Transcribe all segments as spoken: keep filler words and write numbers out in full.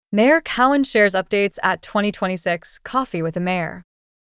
Mayor Cowan shares updates at twenty twenty-six Coffee with the Mayor.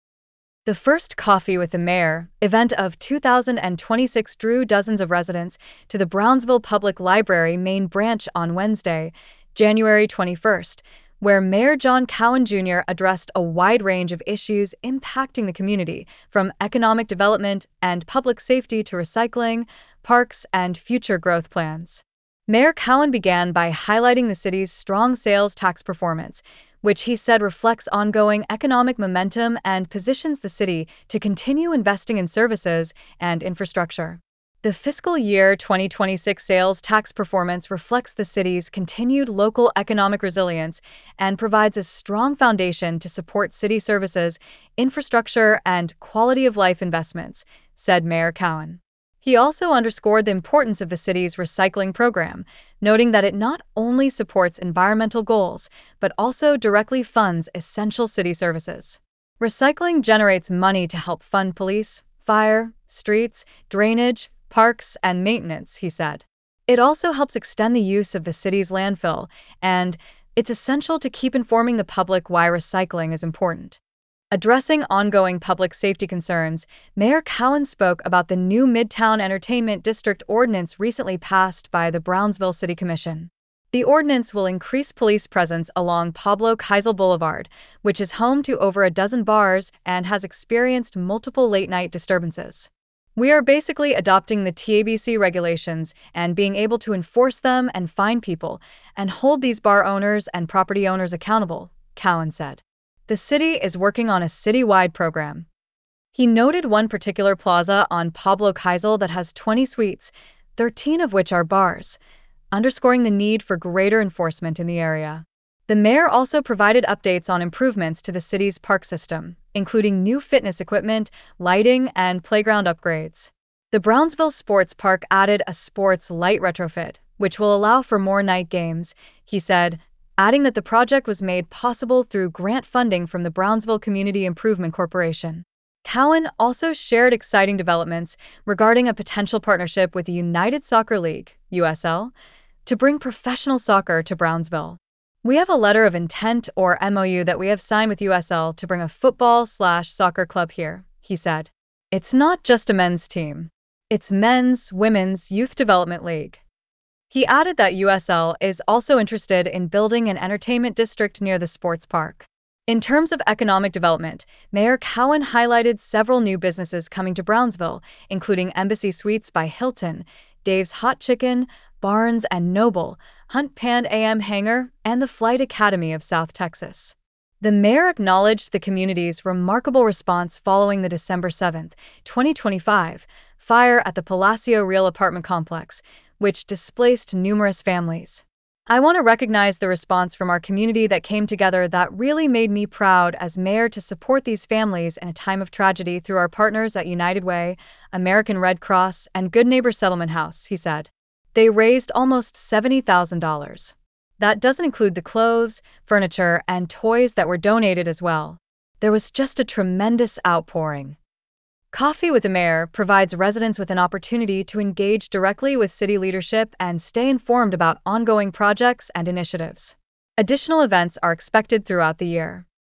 The first Coffee with the Mayor event of two thousand twenty-six drew dozens of residents to the Brownsville Public Library main branch on Wednesday, January twenty-first, where Mayor John Cowan Junior addressed a wide range of issues impacting the community, from economic development and public safety to recycling, parks, and future growth plans. Mayor Cowan began by highlighting the city's strong sales tax performance, which he said reflects ongoing economic momentum and positions the city to continue investing in services and infrastructure. The fiscal year twenty twenty-six sales tax performance reflects the city's continued local economic resilience and provides a strong foundation to support city services, infrastructure, and quality of life investments, said Mayor Cowan. He also underscored the importance of the city's recycling program, noting that it not only supports environmental goals, but also directly funds essential city services. Recycling generates money to help fund police, fire, streets, drainage, parks, and maintenance, he said. It also helps extend the use of the city's landfill, and it's essential to keep informing the public why recycling is important. Addressing ongoing public safety concerns, Mayor Cowan spoke about the new Midtown Entertainment District ordinance recently passed by the Brownsville City Commission. The ordinance will increase police presence along Pablo Kysel Boulevard, which is home to over a dozen bars and has experienced multiple late-night disturbances. We are basically adopting the T A B C regulations and being able to enforce them and fine people and hold these bar owners and property owners accountable, Cowan said. The city is working on a city-wide program. He noted one particular plaza on Pablo Kysel that has twenty suites, thirteen of which are bars, underscoring the need for greater enforcement in the area. The mayor also provided updates on improvements to the city's park system, including new fitness equipment, lighting, and playground upgrades. The Brownsville Sports Park added a sports light retrofit, which will allow for more night games, he said, adding that the project was made possible through grant funding from the Brownsville Community Improvement Corporation. Cowan also shared exciting developments regarding a potential partnership with the United Soccer League, U S L, to bring professional soccer to Brownsville. We have a letter of intent or M O U that we have signed with U S L to bring a football slash soccer club here, he said. It's not just a men's team. It's men's, women's, youth development league. He added that U S L is also interested in building an entertainment district near the sports park. In terms of economic development, Mayor Cowan highlighted several new businesses coming to Brownsville, including Embassy Suites by Hilton, Dave's Hot Chicken, Barnes and Noble, Hunt Pan A M Hangar, and the Flight Academy of South Texas. The mayor acknowledged the community's remarkable response following the December seventh, twenty twenty-five, fire at the Palacio Real apartment complex, which displaced numerous families. I want to recognize the response from our community that came together that really made me proud as mayor to support these families in a time of tragedy through our partners at United Way, American Red Cross, and Good Neighbor Settlement House, he said. They raised almost seventy thousand dollars. That doesn't include the clothes, furniture, and toys that were donated as well. There was just a tremendous outpouring. Coffee with the Mayor provides residents with an opportunity to engage directly with city leadership and stay informed about ongoing projects and initiatives. Additional events are expected throughout the year.